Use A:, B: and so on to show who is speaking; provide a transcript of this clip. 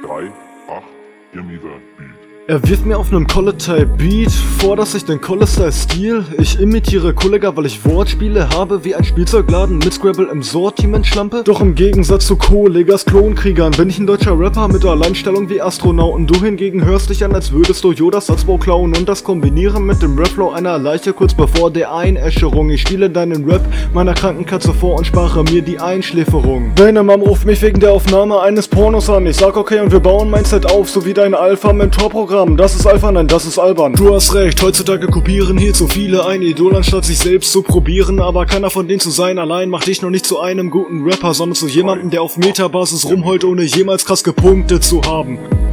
A: 3, 8, gimme the beat.
B: Er wirft mir auf nem Collet-Type-Beat vor, dass ich den Collet-Style-Stil. Ich imitiere Kollega, weil ich Wortspiele habe wie ein Spielzeugladen mit Scrabble im Sortiment schlampe. Doch im Gegensatz zu Kollegas Klonkriegern bin ich ein deutscher Rapper mit Alleinstellung wie Astronauten. Du hingegen hörst dich an, als würdest du Yodas Satzbau klauen und das kombinieren mit dem Rapflow einer Leiche kurz bevor der Einäscherung. Ich spiele deinen Rap meiner kranken Katze vor und spare mir die Einschläferung. Deine Mom ruft mich wegen der Aufnahme eines Pornos an. Ich sag okay und wir bauen mein Set auf, so wie dein Alpha-Mentor-Programm. Das ist Alpha, nein, das ist albern. Du hast recht, heutzutage kopieren hier zu viele ein Idol, anstatt sich selbst zu probieren. Aber keiner von denen zu sein allein macht dich noch nicht zu einem guten Rapper, sondern zu jemandem, der auf Metabasis rumheult, ohne jemals krass gepunktet zu haben.